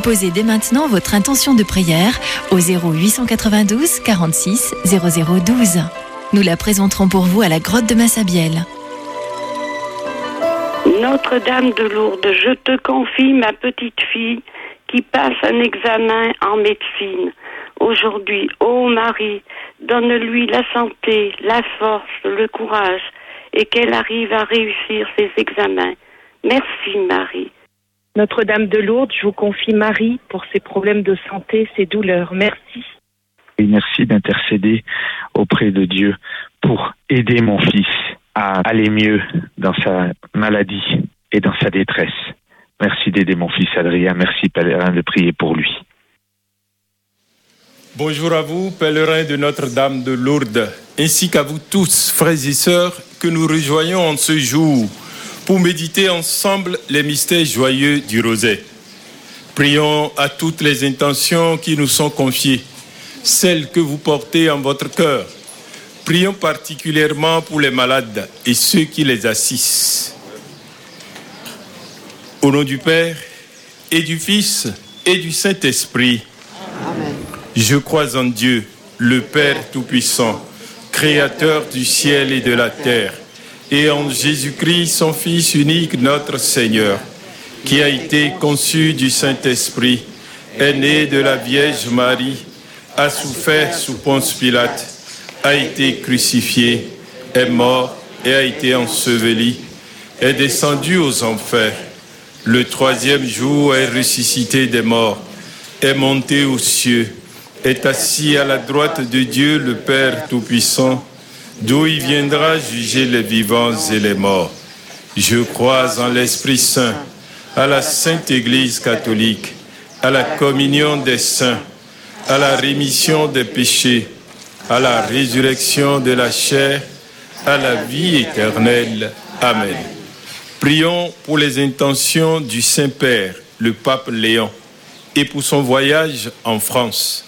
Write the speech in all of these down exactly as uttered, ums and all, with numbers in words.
Composez dès maintenant votre intention de prière au zéro huit cent quatre-vingt-douze quarante-six zéro zéro douze. Nous la présenterons pour vous à la grotte de Massabielle. Notre-Dame de Lourdes, je te confie ma petite fille qui passe un examen en médecine. Aujourd'hui, ô Marie, donne-lui la santé, la force, le courage et qu'elle arrive à réussir ses examens. Merci Marie. Notre-Dame de Lourdes, je vous confie Marie pour ses problèmes de santé, ses douleurs. Merci. Et merci d'intercéder auprès de Dieu pour aider mon fils à aller mieux dans sa maladie et dans sa détresse. Merci d'aider mon fils Adrien. Merci, pèlerin, de prier pour lui. Bonjour à vous, pèlerins de Notre-Dame de Lourdes, ainsi qu'à vous tous, frères et sœurs, que nous rejoignons en ce jour pour méditer ensemble les mystères joyeux du rosaire. Prions à toutes les intentions qui nous sont confiées, celles que vous portez en votre cœur. Prions particulièrement pour les malades et ceux qui les assistent. Au nom du Père et du Fils et du Saint-Esprit. Amen. Je crois en Dieu, le Père Tout-Puissant, Créateur du ciel et de la terre, et en Jésus-Christ, son Fils unique, notre Seigneur, qui a été conçu du Saint-Esprit, est né de la Vierge Marie, a souffert sous Ponce Pilate, a été crucifié, est mort et a été enseveli, est descendu aux enfers. Le troisième jour est ressuscité des morts, est monté aux cieux, est assis à la droite de Dieu le Père Tout-Puissant, d'où il viendra juger les vivants et les morts. Je crois en l'Esprit Saint, à la Sainte Église catholique, à la communion des saints, à la rémission des péchés, à la résurrection de la chair, à la vie éternelle. Amen. Prions pour les intentions du Saint-Père, le pape Léon, et pour son voyage en France.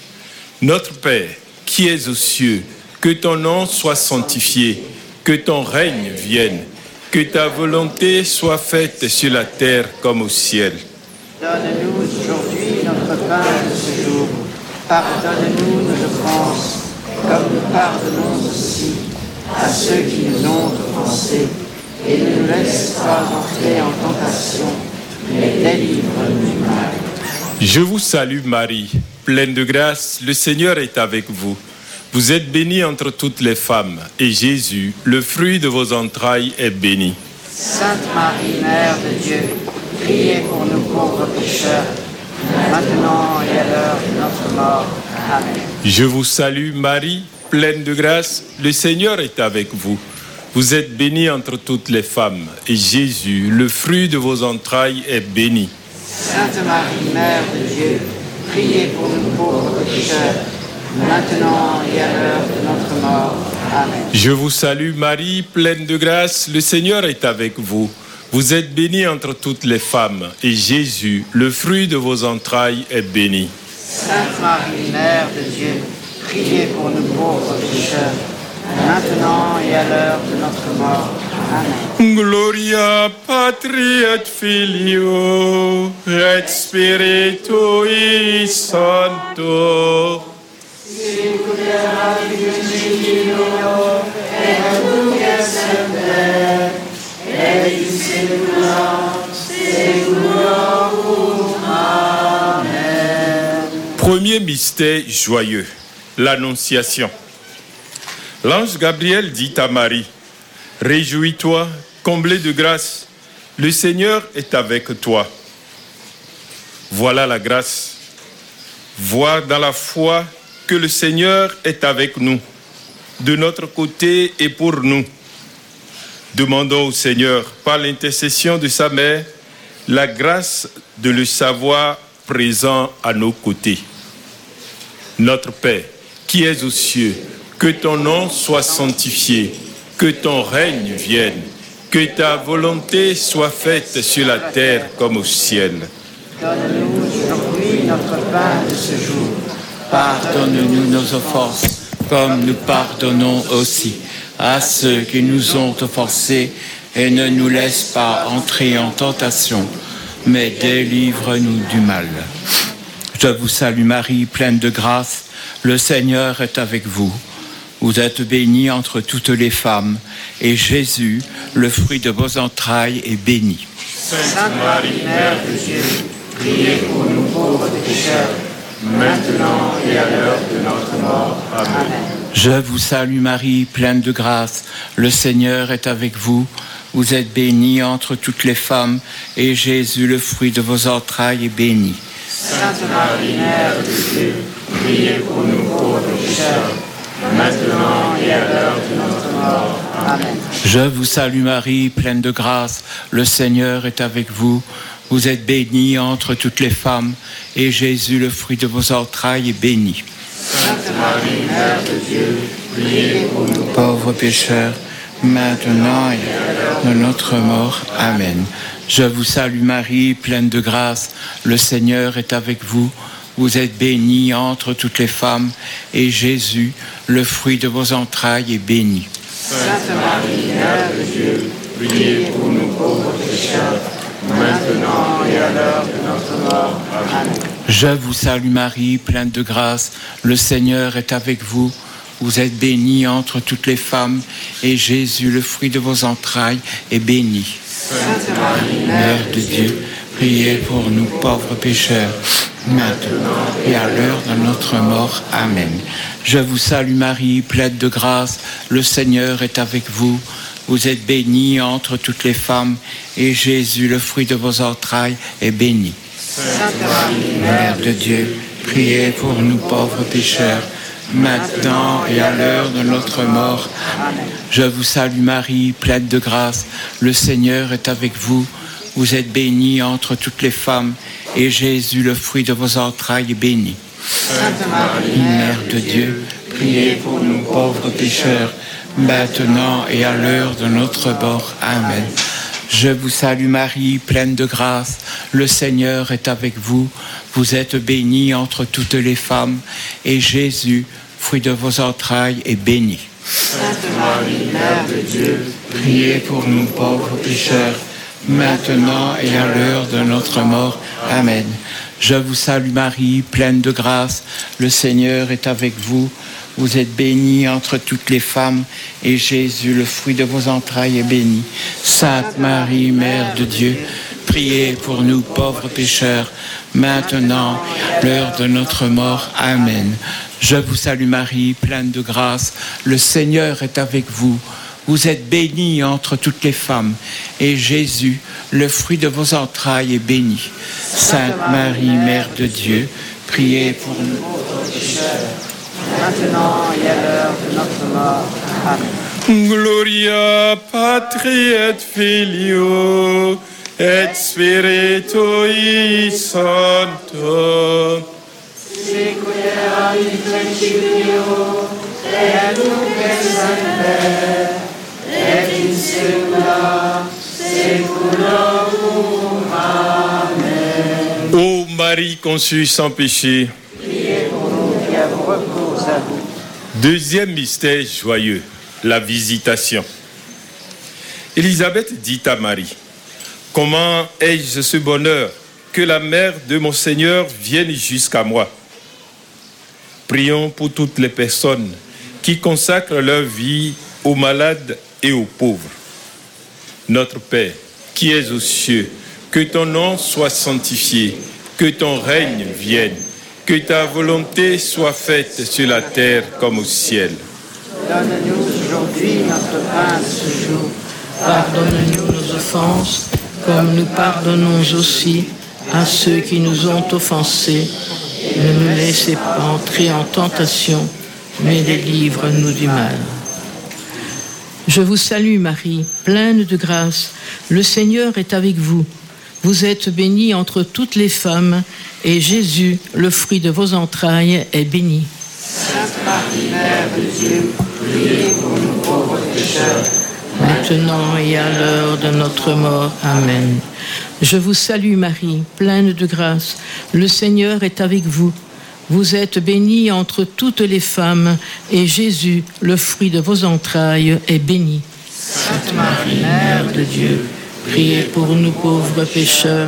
Notre Père, qui es aux cieux, que ton nom soit sanctifié, que ton règne vienne, que ta volonté soit faite sur la terre comme au ciel. Donne-nous aujourd'hui notre pain de ce jour. Pardonne-nous nos offenses, comme nous pardonnons aussi à ceux qui nous ont offensés. Et ne nous laisse pas entrer en tentation, mais délivre-nous du mal. Je vous salue Marie, pleine de grâce, le Seigneur est avec vous. Vous êtes bénie entre toutes les femmes, et Jésus, le fruit de vos entrailles, est béni. Sainte Marie, Mère de Dieu, priez pour nous pauvres pécheurs, maintenant et à l'heure de notre mort. Amen. Je vous salue Marie, pleine de grâce, le Seigneur est avec vous. Vous êtes bénie entre toutes les femmes, et Jésus, le fruit de vos entrailles, est béni. Sainte Marie, Mère de Dieu, priez pour nous pauvres pécheurs, maintenant et à l'heure de notre mort. Amen. Je vous salue Marie, pleine de grâce, le Seigneur est avec vous. Vous êtes bénie entre toutes les femmes, et Jésus, le fruit de vos entrailles, est béni. Sainte Marie, Mère de Dieu, priez pour nous pauvres pécheurs, maintenant et à l'heure de notre mort. Amen. Gloria Patri et Filio et Spiritui Sancto. Premier mystère joyeux, l'Annonciation. L'ange Gabriel dit à Marie: réjouis-toi, comblée de grâce, le Seigneur est avec toi. Voilà la grâce. Voir dans la foi que le Seigneur est avec nous, de notre côté et pour nous. Demandons au Seigneur, par l'intercession de sa mère, la grâce de le savoir présent à nos côtés. Notre Père, qui es aux cieux, que ton nom soit sanctifié, que ton règne vienne, que ta volonté soit faite sur la terre comme au ciel. Donne-nous aujourd'hui notre pain de ce jour. Pardonne-nous nos offenses, comme nous pardonnons aussi à ceux qui nous ont offensés, et ne nous laisse pas entrer en tentation, mais délivre-nous du mal. Je vous salue Marie, pleine de grâce, le Seigneur est avec vous. Vous êtes bénie entre toutes les femmes, et Jésus, le fruit de vos entrailles, est béni. Sainte Marie, Mère de Dieu, priez pour nous pauvres pécheurs, maintenant et à l'heure de notre mort. Amen. Je vous salue Marie, pleine de grâce, le Seigneur est avec vous. Vous êtes bénie entre toutes les femmes, et Jésus, le fruit de vos entrailles, est béni. Sainte Marie, Mère de Dieu, priez pour nous pauvres pécheurs, maintenant et à l'heure de notre mort. Amen. Je vous salue Marie, pleine de grâce, le Seigneur est avec vous. Vous êtes bénie entre toutes les femmes, et Jésus, le fruit de vos entrailles, est béni. Sainte Marie, Mère de Dieu, priez pour nous pauvres pécheurs, maintenant et à l'heure de notre mort. Amen. Je vous salue Marie, pleine de grâce, le Seigneur est avec vous. Vous êtes bénie entre toutes les femmes, et Jésus, le fruit de vos entrailles, est béni. Sainte Marie, Mère de Dieu, priez pour nous pauvres pécheurs, maintenant et à l'heure de notre mort. Amen. Je vous salue Marie, pleine de grâce, le Seigneur est avec vous. Vous êtes bénie entre toutes les femmes, et Jésus, le fruit de vos entrailles, est béni. Sainte Marie, Mère de Dieu, priez pour nous pauvres pécheurs, maintenant et à l'heure de notre mort. Amen. Je vous salue Marie, pleine de grâce, le Seigneur est avec vous. Vous êtes bénie entre toutes les femmes, et Jésus, le fruit de vos entrailles, est béni. Sainte Marie, Mère de Dieu, priez pour nous pauvres pécheurs, maintenant et à l'heure de notre mort. Amen. Je vous salue Marie, pleine de grâce, le Seigneur est avec vous. Vous êtes bénie entre toutes les femmes, et Jésus, le fruit de vos entrailles, est béni. Sainte Marie, Mère de Dieu, priez pour nous pauvres pécheurs, maintenant et à l'heure de notre mort. Amen. Je vous salue Marie, pleine de grâce, le Seigneur est avec vous. Vous êtes bénie entre toutes les femmes, et Jésus, fruit de vos entrailles, est béni. Sainte Marie, Mère de Dieu, priez pour nous pauvres pécheurs, maintenant et à l'heure de notre mort. Amen. Je vous salue Marie, pleine de grâce, le Seigneur est avec vous. Vous êtes bénie entre toutes les femmes, et Jésus, le fruit de vos entrailles, est béni. Sainte Marie, Mère de Dieu, priez pour nous pauvres pécheurs, maintenant et à l'heure de notre mort. Amen. Je vous salue Marie, pleine de grâce, le Seigneur est avec vous. Vous êtes bénie entre toutes les femmes, et Jésus, le fruit de vos entrailles, est béni. Sainte Marie, Mère de Dieu, priez pour nous pauvres pécheurs, maintenant et à l'heure de notre mort. Amen. Gloria Patri et Filio et Spiritui Sancto. Seculera in principio et nunc et semper et in saecula saeculorum. Amen. Ô Marie conçue sans péché, Priez pour nous qui avons recours à vous. deuxième mystère joyeux, la visitation. Élisabeth dit à Marie, « Comment ai-je ce bonheur que la mère de mon Seigneur vienne jusqu'à moi ?» Prions pour toutes les personnes qui consacrent leur vie aux malades et aux pauvres. Notre Père, qui es aux cieux, que ton nom soit sanctifié, que ton règne vienne, que ta volonté soit faite sur la terre comme au ciel. Donne-nous aujourd'hui notre pain de ce jour. Pardonne-nous nos offenses, comme nous pardonnons aussi à ceux qui nous ont offensés. Ne nous laissez pas entrer en tentation, mais délivre-nous du mal. Je vous salue Marie, pleine de grâce. Le Seigneur est avec vous. Vous êtes bénie entre toutes les femmes, et Jésus, le fruit de vos entrailles, est béni. Sainte Marie, Mère de Dieu, priez pour nous pauvres pécheurs, maintenant et à l'heure de notre mort. Amen. Je vous salue Marie, pleine de grâce. Le Seigneur est avec vous. Vous êtes bénie entre toutes les femmes, et Jésus, le fruit de vos entrailles, est béni. Sainte Marie, Mère de Dieu, priez pour nous pauvres pécheurs,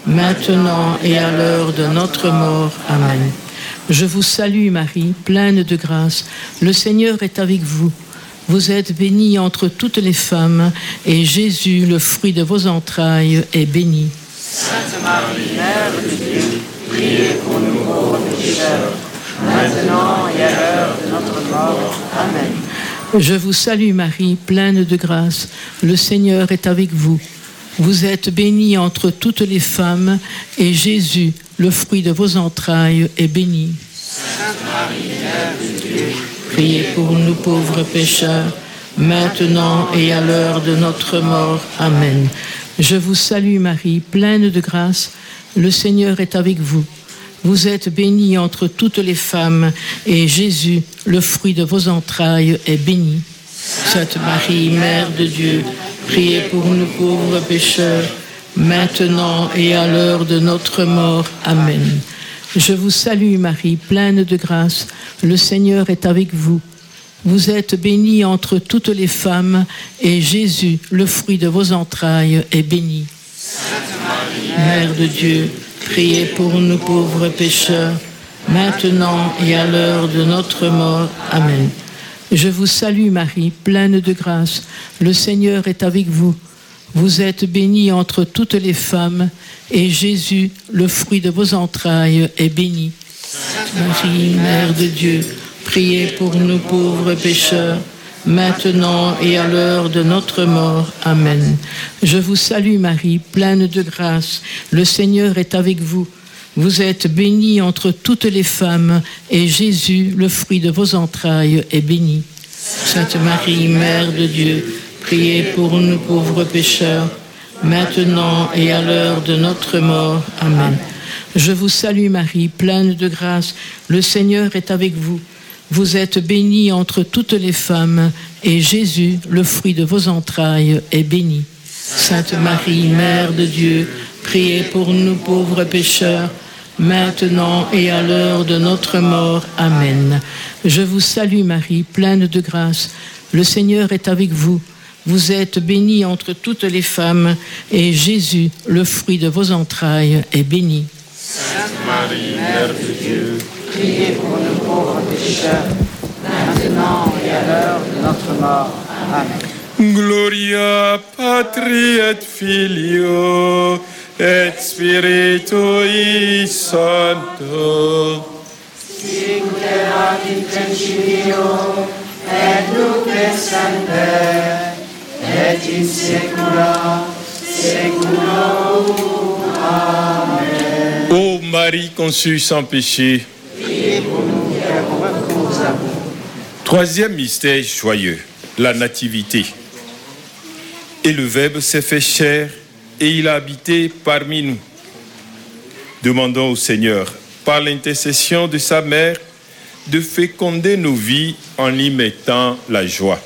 maintenant et à l'heure de notre mort. Amen. Je vous salue Marie, pleine de grâce. Le Seigneur est avec vous. Vous êtes bénie entre toutes les femmes, et Jésus, le fruit de vos entrailles, est béni. Sainte Marie, Mère de Dieu, priez pour nous pauvres pécheurs, maintenant et à l'heure de notre mort. Amen. Je vous salue Marie, pleine de grâce. Le Seigneur est avec vous. Vous êtes bénie entre toutes les femmes, et Jésus, le fruit de vos entrailles, est béni. Sainte Marie, Mère de Dieu, priez pour nous pauvres pécheurs, maintenant et à l'heure de notre mort. Amen. Je vous salue Marie, pleine de grâce. Le Seigneur est avec vous. Vous êtes bénie entre toutes les femmes, et Jésus, le fruit de vos entrailles, est béni. Sainte Marie, Mère de Dieu, priez pour nous pauvres pécheurs, maintenant et à l'heure de notre mort. Amen. Je vous salue Marie, pleine de grâce. Le Seigneur est avec vous. Vous êtes bénie entre toutes les femmes, et Jésus, le fruit de vos entrailles, est béni. Sainte Marie, Mère de Dieu, priez pour nous pauvres pécheurs, maintenant et à l'heure de notre mort. Amen. Je vous salue Marie, pleine de grâce. Le Seigneur est avec vous. Vous êtes bénie entre toutes les femmes, et Jésus, le fruit de vos entrailles, est béni. Sainte Marie, Mère de Dieu, priez pour nous pauvres pécheurs, maintenant et à l'heure de notre mort. Amen. Je vous salue Marie, pleine de grâce. Le Seigneur est avec vous. Vous êtes bénie entre toutes les femmes, et Jésus, le fruit de vos entrailles, est béni. Sainte Marie, Mère de Dieu, priez pour nous pauvres pécheurs, maintenant et à l'heure de notre mort. Amen. Je vous salue Marie, pleine de grâce. Le Seigneur est avec vous. Vous êtes bénie entre toutes les femmes, et Jésus, le fruit de vos entrailles, est béni. Sainte Marie, Mère de Dieu, priez pour nous pauvres pécheurs, maintenant et à l'heure de notre mort. Amen. Je vous salue Marie, pleine de grâce. Le Seigneur est avec vous. Vous êtes bénie entre toutes les femmes, et Jésus, le fruit de vos entrailles, est béni. Sainte Marie, Mère de Dieu, priez pour nous pauvres pécheurs, maintenant et à l'heure de notre mort. Amen. Gloria Patri et Filio et Spiritui Sancto. Sic erat in principio et nunc et semper et in saecula saeculorum. Amen. Ô Marie conçue sans péché, Priez pour nous qui avons recours à vous. troisième mystère joyeux, la nativité. Et le Verbe s'est fait chair et il a habité parmi nous. Demandons au Seigneur, par l'intercession de sa mère, de féconder nos vies en y mettant la joie.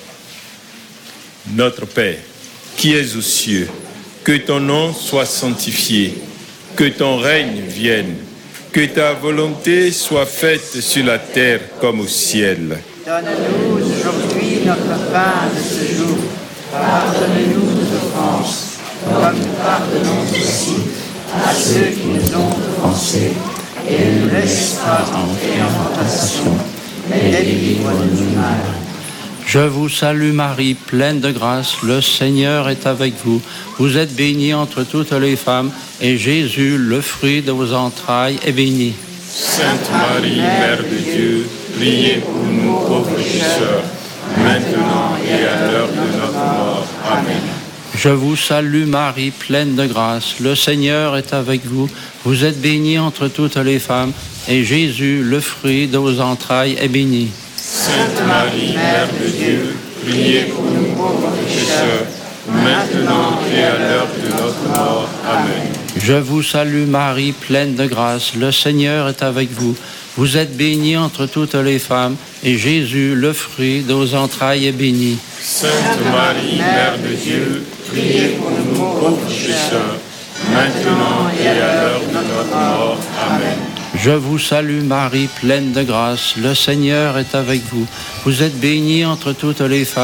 Notre Père, qui es aux cieux, que ton nom soit sanctifié, que ton règne vienne, que ta volonté soit faite sur la terre comme au ciel. Donne-nous aujourd'hui notre pain de ce jour. Pardonne-nous nos offenses, comme nous pardonnons aussi à ceux qui nous ont offensés. Et ne nous laisse pas entrer en tentation, mais délivre-nous du mal. Je vous salue Marie, pleine de grâce, le Seigneur est avec vous. Vous êtes bénie entre toutes les femmes, et Jésus, le fruit de vos entrailles, est béni. Sainte Marie, Mère de Dieu, priez pour nous pauvres pécheurs, maintenant et à l'heure de notre mort. Amen. Je vous salue Marie, pleine de grâce, le Seigneur est avec vous. Vous êtes bénie entre toutes les femmes, et Jésus, le fruit de vos entrailles, est béni. Sainte Marie, Mère de Dieu, priez pour nous pauvres pécheurs, maintenant et à l'heure de notre mort. Amen. Je vous salue Marie, pleine de grâce, le Seigneur est avec vous. Vous êtes bénie entre toutes les femmes, et Jésus, le fruit de vos entrailles, est béni. Sainte Marie, Mère de Dieu, priez pour nous pauvres pécheurs, maintenant et à l'heure de notre mort. Amen. Je vous salue Marie, pleine de grâce, le Seigneur est avec vous. Vous êtes bénie entre toutes les femmes,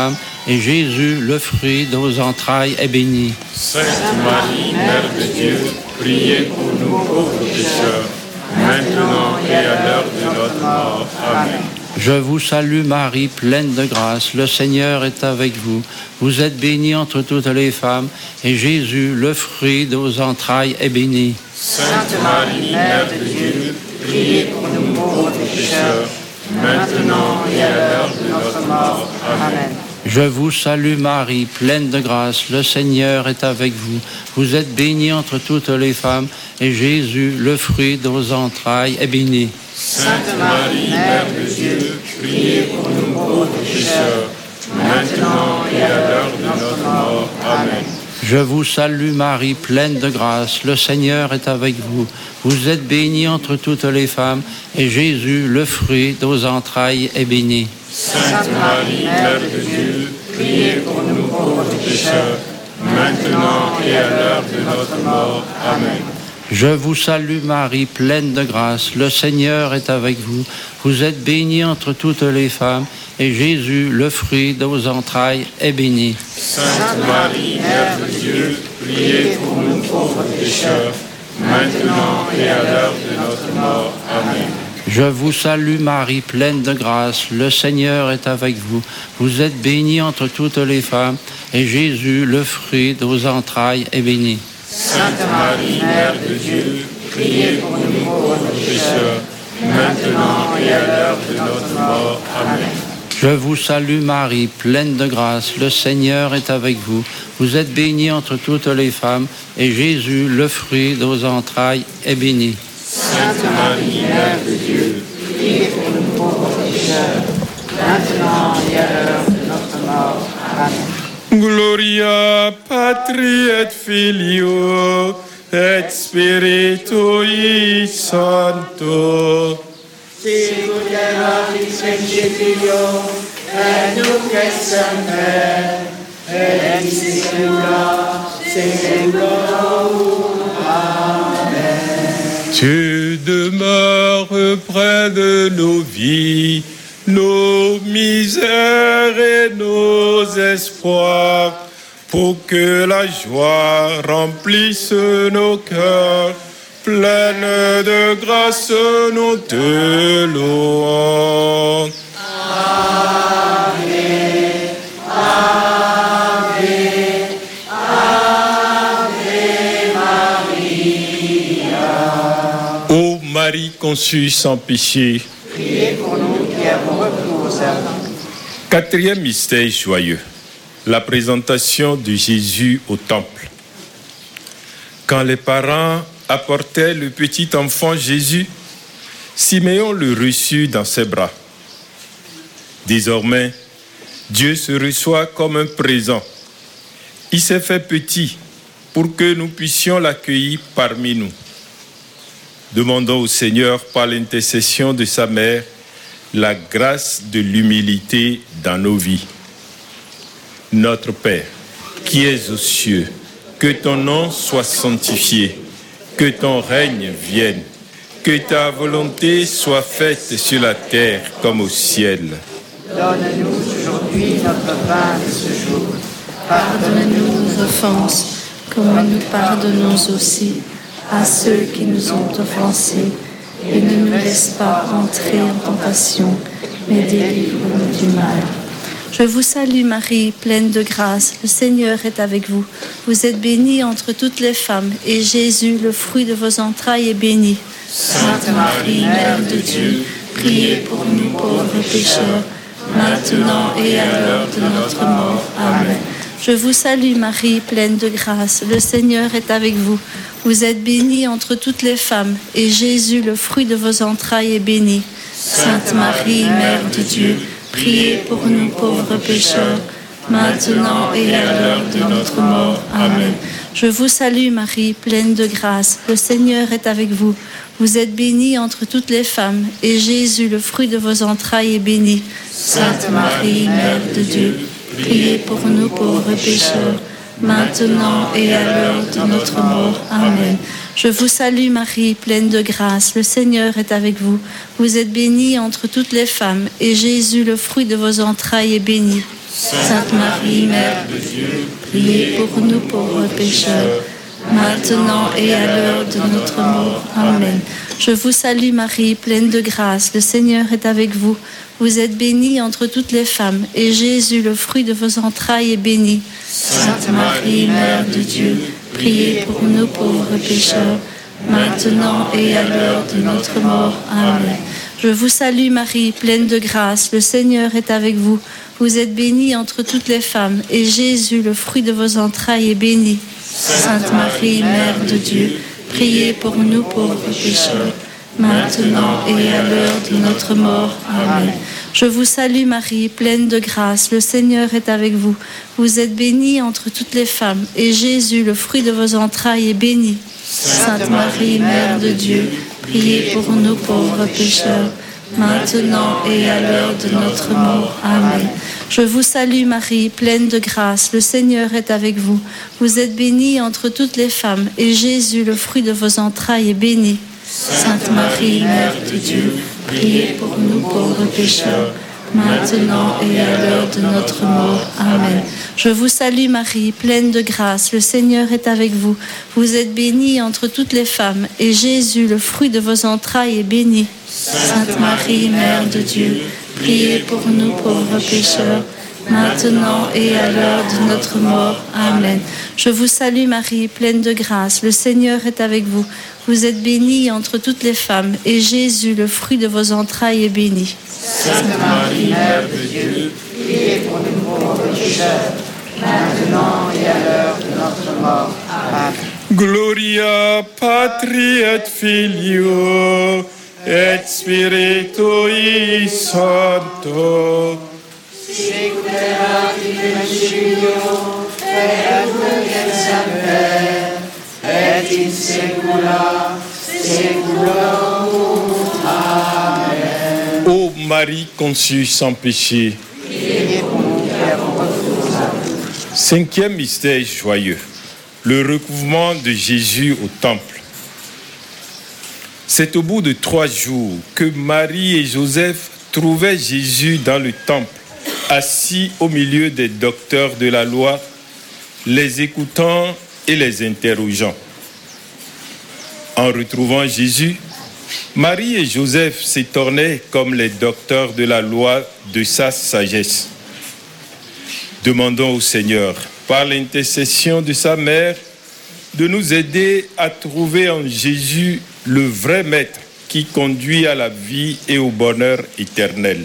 et Jésus, le fruit de vos entrailles, est béni. Sainte Marie, Mère de Dieu, priez pour nous pauvres pécheurs, maintenant et à l'heure de notre mort. Amen. Je vous salue Marie, pleine de grâce, le Seigneur est avec vous. Vous êtes bénie entre toutes les femmes, et Jésus, le fruit de vos entrailles, est béni. Sainte Marie, Mère de Dieu, priez pour nous pauvres pécheurs, maintenant et à l'heure de notre mort. Amen. Je vous salue Marie, pleine de grâce, le Seigneur est avec vous. Vous êtes bénie entre toutes les femmes, et Jésus, le fruit de vos entrailles, est béni. Sainte Marie, Mère de Dieu, priez pour nous pauvres pécheurs, maintenant et à l'heure de notre mort. Amen. Je vous salue Marie, pleine de grâce, le Seigneur est avec vous. Vous êtes bénie entre toutes les femmes, et Jésus, le fruit de vos entrailles, est béni. Sainte Marie, Mère de Dieu, priez pour nous pauvres pécheurs, maintenant et à l'heure de notre mort. Amen. Je vous salue Marie, pleine de grâce, le Seigneur est avec vous. Vous êtes bénie entre toutes les femmes, et Jésus, le fruit de vos entrailles, est béni. Sainte Marie, Mère de Dieu, priez pour nous pauvres pécheurs, maintenant et à l'heure de notre mort. Amen. Je vous salue Marie, pleine de grâce, le Seigneur est avec vous. Vous êtes bénie entre toutes les femmes, et Jésus, le fruit de vos entrailles, est béni. Sainte Marie, Mère de Dieu, priez pour nous pauvres pécheurs, maintenant et à l'heure de notre mort. Amen. Je vous salue Marie, pleine de grâce, le Seigneur est avec vous. Vous êtes bénie entre toutes les femmes, et Jésus, le fruit de vos entrailles, est béni. Sainte Marie, Mère de Dieu, priez pour nous pauvres pécheurs, maintenant et à l'heure de notre mort. Amen. Gloria Patri et Filio et Spiritui Sancto. Sicut erat in principio, et nunc et semper, et in saecula saeculorum. Amen. Tu demeures près de nos vies, nos misères et nos espoirs, pour que la joie remplisse nos cœurs. Pleine de grâce, nous te louons. Ave, Ave, Ave Maria. Ô Marie conçue sans péché, Priez pour nous qui avons recours à vous. Quatrième mystère joyeux, la présentation de Jésus au temple. Quand les parents apportait le petit enfant Jésus, Siméon le reçut dans ses bras. Désormais, Dieu se reçoit comme un présent. Il s'est fait petit pour que nous puissions l'accueillir parmi nous. Demandons au Seigneur, par l'intercession de sa mère, la grâce de l'humilité dans nos vies. Notre Père, qui es aux cieux, que ton nom soit sanctifié. Que ton règne vienne, que ta volonté soit faite sur la terre comme au ciel. Donne-nous aujourd'hui notre pain de ce jour. Pardonne-nous nos offenses, comme nous pardonnons aussi à ceux qui nous ont offensés. Et ne nous laisse pas entrer en tentation, mais délivre-nous du mal. Je vous salue Marie, pleine de grâce, le Seigneur est avec vous. Vous êtes bénie entre toutes les femmes, et Jésus, le fruit de vos entrailles, est béni. Sainte Marie, Mère de Dieu, priez pour nous pauvres pécheurs, maintenant et à l'heure de notre mort. Amen. Je vous salue Marie, pleine de grâce, le Seigneur est avec vous. Vous êtes bénie entre toutes les femmes, et Jésus, le fruit de vos entrailles, est béni. Sainte Marie, Mère de Dieu, priez pour nous pauvres pécheurs, maintenant et à l'heure de notre mort. Amen. Je vous salue Marie, pleine de grâce, le Seigneur est avec vous. Vous êtes bénie entre toutes les femmes, et Jésus, le fruit de vos entrailles, est béni. Sainte Marie, Mère de Dieu, priez pour nous pauvres pécheurs, maintenant et à l'heure de notre mort. Amen. Je vous salue Marie, pleine de grâce, le Seigneur est avec vous. Vous êtes bénie entre toutes les femmes, et Jésus, le fruit de vos entrailles, est béni. Sainte Marie, Mère de Dieu, priez pour nous pauvres pécheurs, maintenant et à l'heure de notre mort. Amen. Je vous salue Marie, pleine de grâce, le Seigneur est avec vous. Vous êtes bénie entre toutes les femmes, et Jésus, le fruit de vos entrailles, est béni. Sainte Marie, Mère de Dieu, priez pour nous pauvres pécheurs, maintenant et à l'heure de notre mort. Amen. Je vous salue Marie, pleine de grâce, le Seigneur est avec vous. Vous êtes bénie entre toutes les femmes, et Jésus, le fruit de vos entrailles, est béni. Sainte Marie, Mère de Dieu, priez pour nous pauvres pécheurs, maintenant et à l'heure de notre mort. Amen. Je vous salue Marie, pleine de grâce, le Seigneur est avec vous. Vous êtes bénie entre toutes les femmes, et Jésus, le fruit de vos entrailles, est béni. Sainte Marie, Mère de Dieu, priez pour nous pauvres pécheurs, maintenant et à l'heure de notre mort. Amen. Je vous salue Marie, pleine de grâce, le Seigneur est avec vous. Vous êtes bénie entre toutes les femmes, et Jésus, le fruit de vos entrailles, est béni. Sainte Marie, Mère de Dieu, priez pour nous pauvres pécheurs, maintenant et à l'heure de notre mort. Amen. Je vous salue Marie, pleine de grâce, le Seigneur est avec vous. Vous êtes bénie entre toutes les femmes, et Jésus, le fruit de vos entrailles, est béni. Sainte Marie, Mère de Dieu, priez pour nous pauvres pécheurs, maintenant et à l'heure de notre mort. Amen. Je vous salue Marie, pleine de grâce, le Seigneur est avec vous. Vous êtes bénie entre toutes les femmes, et Jésus, le fruit de vos entrailles, est béni. Sainte Marie, Mère de Dieu, priez pour nous pauvres pécheurs, maintenant et à l'heure de notre mort. Amen. Gloria Patri et Filio et Spiritui Sancto. Seculera in Filio et in Sancte et in saecula saeculorum. Amen. Ô Marie conçue sans péché. Cinquième mystère joyeux, le recouvrement de Jésus au temple. C'est au bout de trois jours que Marie et Joseph trouvaient Jésus dans le temple, assis au milieu des docteurs de la loi, les écoutant et les interrogeant. En retrouvant Jésus, Marie et Joseph s'étonnaient comme les docteurs de la loi de sa sagesse. Demandons au Seigneur, par l'intercession de sa mère, de nous aider à trouver en Jésus le vrai maître qui conduit à la vie et au bonheur éternel.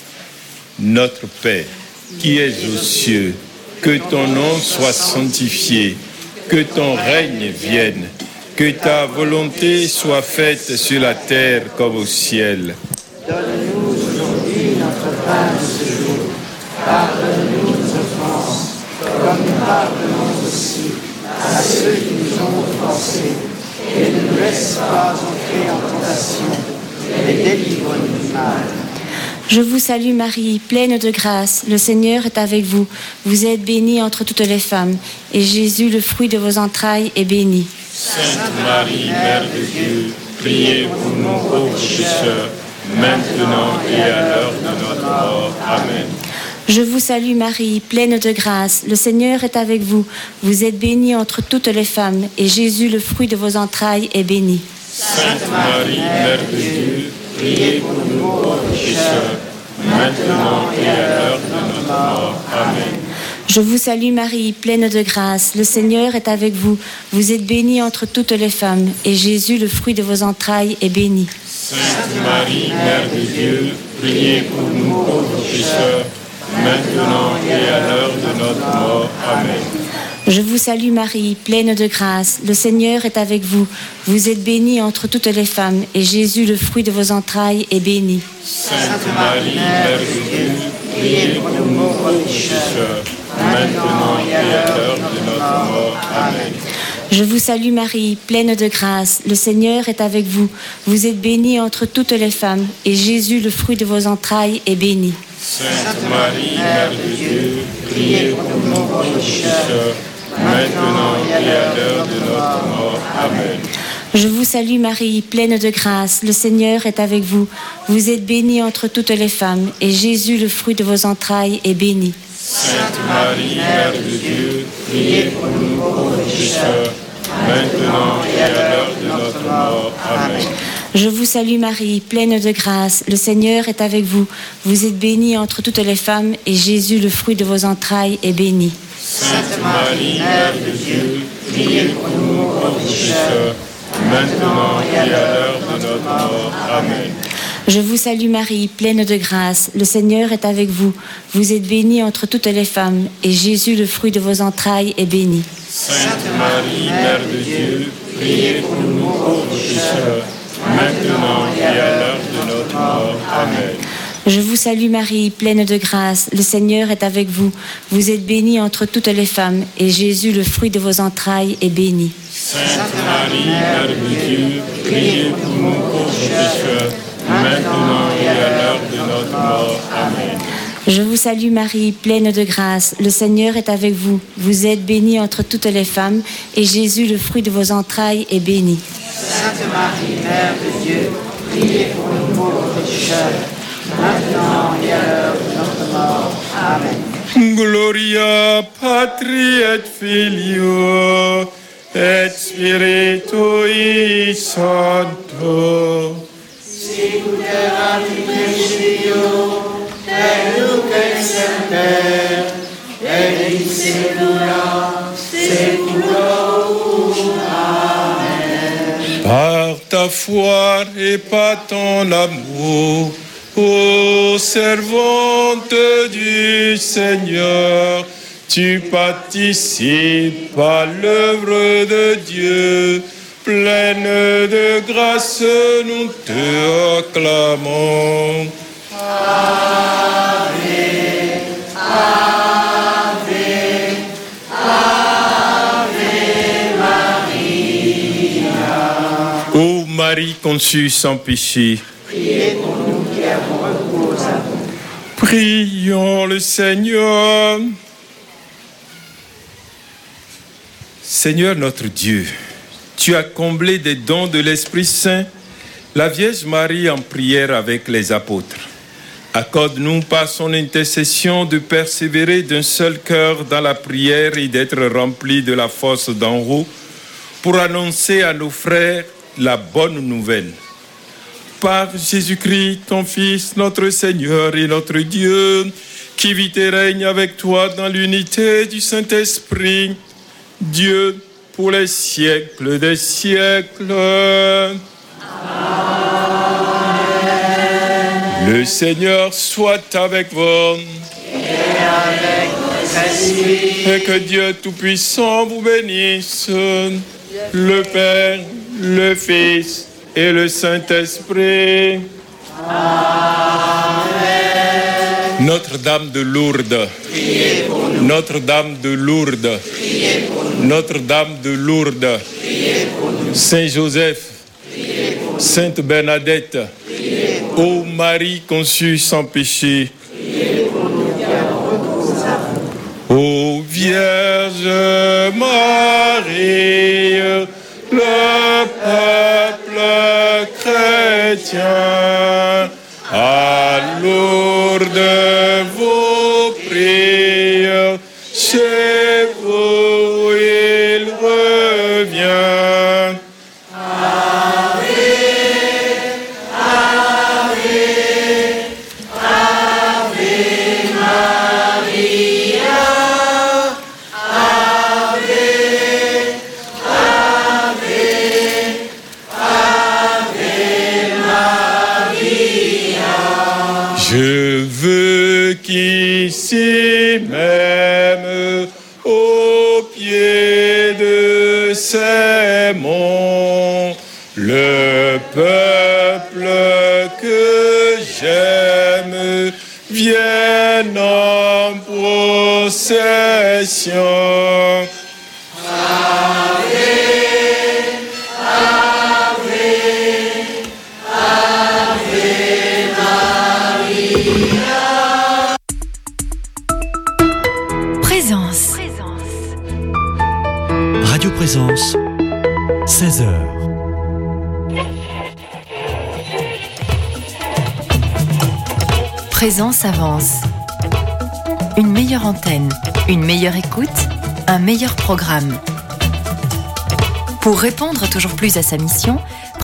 Notre Père, qui es aux cieux, que ton nom soit sanctifié, que ton règne vienne, que ta volonté soit faite sur la terre comme au ciel. Donne-nous aujourd'hui notre pain de ce jour. Pardonne-nous nos offenses, comme nous pardonnons aussi à ceux qui nous ont offensés. Et ne nous laisse pas entrer en tentation, mais délivre-nous du mal. Je vous salue Marie, pleine de grâce, le Seigneur est avec vous. Vous êtes bénie entre toutes les femmes, et Jésus, le fruit de vos entrailles, est béni. Sainte Marie, Mère de Dieu, priez pour nous pauvres pécheurs, maintenant et à l'heure de notre mort. Amen. Je vous salue Marie, pleine de grâce, le Seigneur est avec vous. Vous êtes bénie entre toutes les femmes, et Jésus, le fruit de vos entrailles, est béni. Sainte Marie, Mère de Dieu, priez pour nous pauvres pécheurs, maintenant et à l'heure de notre mort. Amen. Je vous salue Marie, pleine de grâce, le Seigneur est avec vous. Vous êtes bénie entre toutes les femmes, et Jésus, le fruit de vos entrailles, est béni. Sainte Marie, Mère de Dieu, priez pour nous pauvres pécheurs, maintenant et à l'heure de notre mort. Amen. Je vous salue Marie, pleine de grâce, le Seigneur est avec vous. Vous êtes bénie entre toutes les femmes, et Jésus, le fruit de vos entrailles, est béni. Sainte Marie, Mère de Dieu, priez pour nous pauvres pécheurs, maintenant et à l'heure de notre mort. Amen. Je vous salue Marie, pleine de grâce, le Seigneur est avec vous. Vous êtes bénie entre toutes les femmes, et Jésus, le fruit de vos entrailles, est béni. Sainte Marie, Mère de Dieu, priez pour nous pauvres pécheurs, maintenant et à l'heure de notre mort. Amen. Je vous salue Marie, pleine de grâce, le Seigneur est avec vous. Vous êtes bénie entre toutes les femmes, et Jésus, le fruit de vos entrailles, est béni. Sainte Marie, Mère de Dieu, priez pour nous pauvres pécheurs, maintenant et à l'heure de notre mort. Amen. Je vous salue Marie, pleine de grâce, le Seigneur est avec vous. Vous êtes bénie entre toutes les femmes, et Jésus, le fruit de vos entrailles, est béni. Sainte Marie, Mère de Dieu, priez pour nous pauvres pécheurs, maintenant et à l'heure de notre mort. Amen. Je vous salue Marie, pleine de grâce, le Seigneur est avec vous. Vous êtes bénie entre toutes les femmes, et Jésus, le fruit de vos entrailles, est béni. Sainte Marie, Mère de Dieu, priez pour nous pauvres pécheurs, maintenant et à l'heure de notre mort. Amen. Je vous salue Marie, pleine de grâce, le Seigneur est avec vous. Vous êtes bénie entre toutes les femmes, et Jésus, le fruit de vos entrailles, est béni. Sainte Marie, Mère de Dieu, priez pour nous pauvres pécheurs, maintenant et à l'heure de notre mort. Amen. Je vous salue Marie, pleine de grâce, le Seigneur est avec vous. Vous êtes bénie entre toutes les femmes, et Jésus, le fruit de vos entrailles, est béni. Sainte Marie, Mère de Dieu, priez pour nous pauvres pécheurs, maintenant et à l'heure de notre mort. Amen. Gloria Patri et Filio et Spiritui Sancto. Sicut erat in principio, et nunc et semper, et in saecula saeculorum. Amen. Par ta foi et par ton amour, ô servante du Seigneur, tu participes à l'œuvre de Dieu. Pleine de grâce, nous te acclamons. Ave, Ave, Ave Maria. Ô Marie conçue sans péché, Priez pour nous qui avons recours à vous. prions le Seigneur. Seigneur notre Dieu, tu as comblé des dons de l'Esprit Saint la Vierge Marie en prière avec les apôtres. Accorde-nous par son intercession de persévérer d'un seul cœur dans la prière et d'être remplis de la force d'en haut pour annoncer à nos frères la bonne nouvelle. Par Jésus-Christ, ton Fils, notre Seigneur et notre Dieu, qui vit et règne avec toi dans l'unité du Saint-Esprit, Dieu, pour les siècles des siècles. Amen. Le Seigneur soit avec vous. Et avec votre esprit. Et que Dieu Tout-Puissant vous bénisse, le Père, le Fils et le Saint-Esprit. Amen. Notre-Dame de Lourdes, Priez pour nous. Notre-Dame de Lourdes, Priez pour nous. Notre-Dame de Lourdes, Priez pour nous. Saint Joseph, Priez pour nous. Sainte Bernadette, Priez pour ô Marie conçue sans péché, Priez pour nous qui avons recours à vous. ô Vierge Marie, le peuple chrétien, à Lourdes vous prie, chez vous il revient. Je veux qu'ici même, au pied de ces monts, le peuple que j'aime vienne en procession. Présence. Radio Présence, seize heures. Présence avance. une meilleure antenne, une meilleure écoute, un meilleur programme. Pour répondre toujours plus à sa mission,